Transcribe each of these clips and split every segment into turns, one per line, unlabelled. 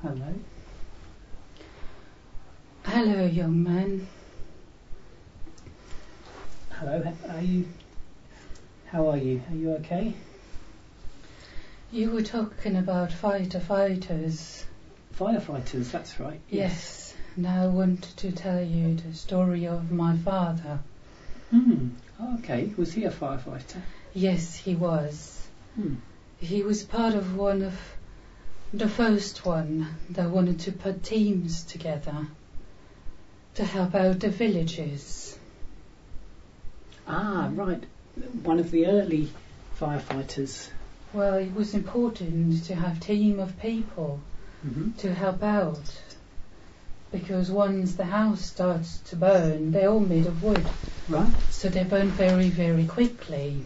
Hello.
Hello, young man.
Hello. How are you? Are you okay?
You were talking about firefighters.
Firefighters, that's right.
Yes. Now I wanted to tell you the story of my father.
Okay. Was he a firefighter?
Yes, he was.
Hmm.
He was part of one of the first one that wanted to put teams together to help out the villages.
Ah, right. One of the early firefighters.
Well, it was important to have a team of people to help out, because once the house starts to burn, they're all made of wood.
Right.
So they burn very, very quickly.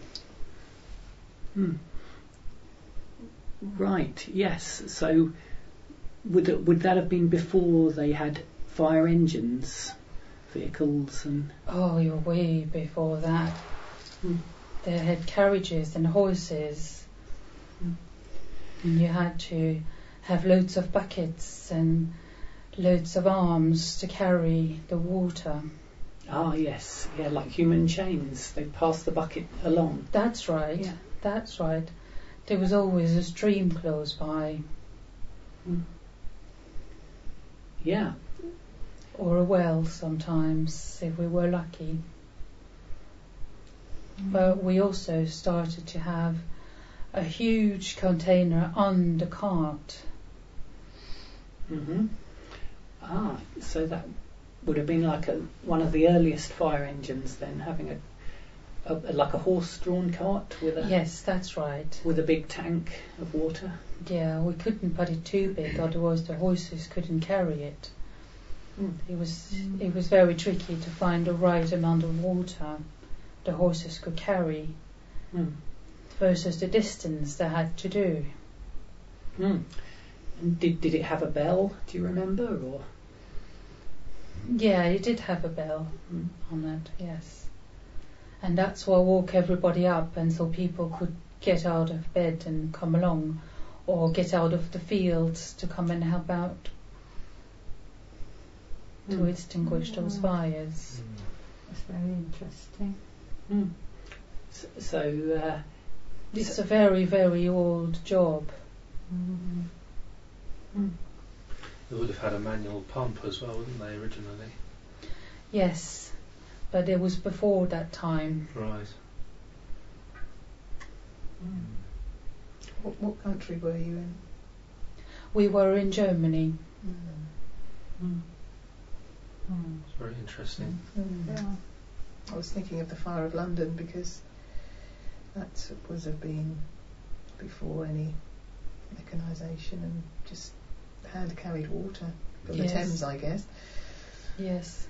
Right, yes. So would that have been before they had fire engines, vehicles and...
Oh, you're way before that. They had carriages and horses. And you had to have loads of buckets and loads of arms to carry the water.
Ah, yes. Yeah, like human chains. They pass the bucket along.
That's right.
Yeah.
That's right. There was always a stream close by.
Yeah.
Or a well sometimes, if we were lucky. But we also started to have a huge container on the cart.
Ah, so that would have been like one of the earliest fire engines then, having like a horse-drawn cart with a...
Yes, that's right.
With a big tank of water.
Yeah, we couldn't put it too big, otherwise the horses couldn't carry it. It was very tricky to find the right amount of water the horses could carry versus the distance they had to do.
And did it have a bell? Do you remember? Or
yeah, it did have a bell on it. Yes, and that's what woke everybody up, and so people could get out of bed and come along, or get out of the fields to come and help out to extinguish those fires.
That's very interesting.
So
It's a very, very old job.
They would have had a manual pump as well, wouldn't they, originally?
Yes, but it was before that time.
Right.
What country were you in?
We were in Germany.
It's very interesting.
Yeah. I was thinking of the fire of London because that would have been before any mechanisation and just hand carried water from the Thames, I guess.
Yes.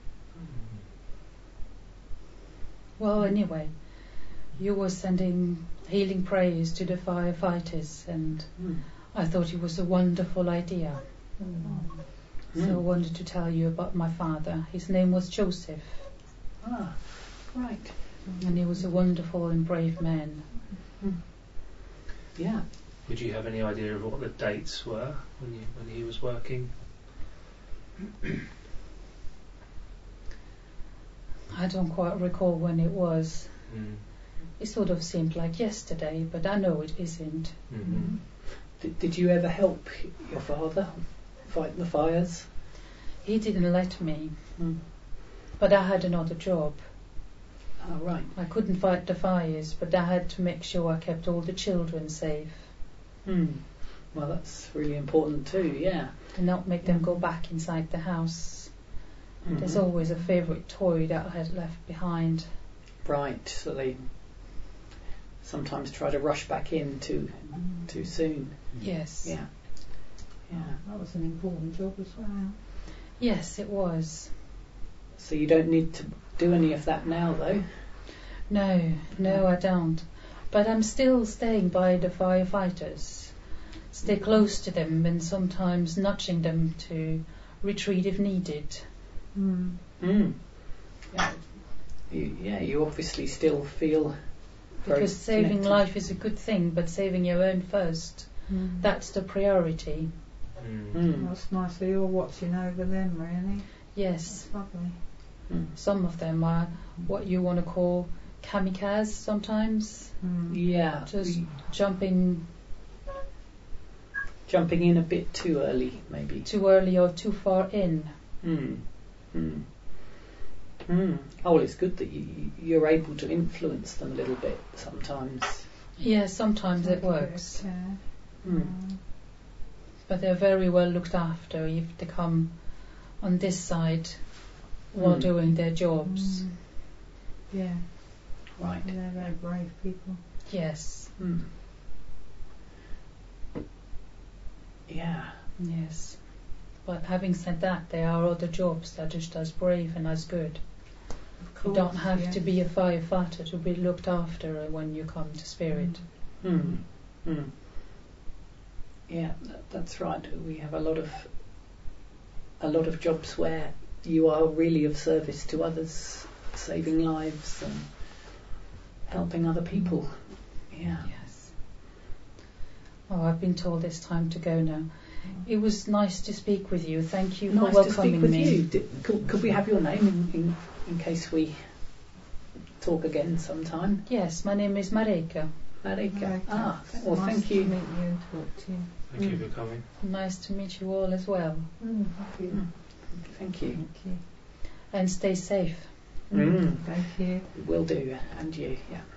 Well, anyway, you were sending healing prayers to the firefighters, and I thought it was a wonderful idea. So I wanted to tell you about my father. His name was Joseph.
Ah, right.
And he was a wonderful and brave man.
Yeah.
Would you have any idea of what the dates were when he was working?
I don't quite recall when it was. It sort of seemed like yesterday, but I know it isn't.
Did you ever help your father fight the fires?
He didn't let me, but I had another job.
Oh, right.
I couldn't fight the fires, but I had to make sure I kept all the children safe.
Well, that's really important too, yeah.
And not make them go back inside the house. There's always a favourite toy that I had left behind.
Right, so they sometimes try to rush back in too soon.
Yes.
Yeah.
That was an important job as well.
Yes, it was.
So you don't need to do any of that now, though?
No, I don't. But I'm still staying by the firefighters. Stay close to them and sometimes nudging them to retreat if needed.
Yeah, you obviously still feel very
because saving
connected.
life is a good thing, but saving your own first, that's the priority.
That's nice. So you're watching over them, really.
Yes,
That's lovely.
some of them are what you want to call kamikaze sometimes,
Yeah.
just jumping
Jumping in a bit too early, maybe.
too early or too far in.
Oh, well, it's good that you're able to influence them a little bit sometimes.
Yeah, sometimes
Take
it
a bit of
works,
care.
but they're very well looked after if they come on this side while doing their jobs.
Yeah,
Right.
they're very brave people.
Yes,
Yeah.
yes. But having said that, there are other jobs that are just as brave and as good.
Of
You don't
course,
have
yes.
to be a firefighter to be looked after when you come to Spirit.
Yeah, that's right. We have a lot of jobs where you are really of service to others, saving lives and helping other people. Yeah.
Yes. Oh, I've been told it's time to go now. It was nice to speak with you. Thank you
Nice
for
to speak
welcoming
with
me.
you. Could we have your name in case we talk again sometime?
Yes, my name is Marika.
Marika.
Okay.
Well,
Nice
thank
to
you.
meet you and talk to you.
Thank you for coming.
Nice to meet you all as well.
Thank you.
Thank you.
Thank you.
And stay safe.
Mm.
Thank you.
Will do, and you. Yeah.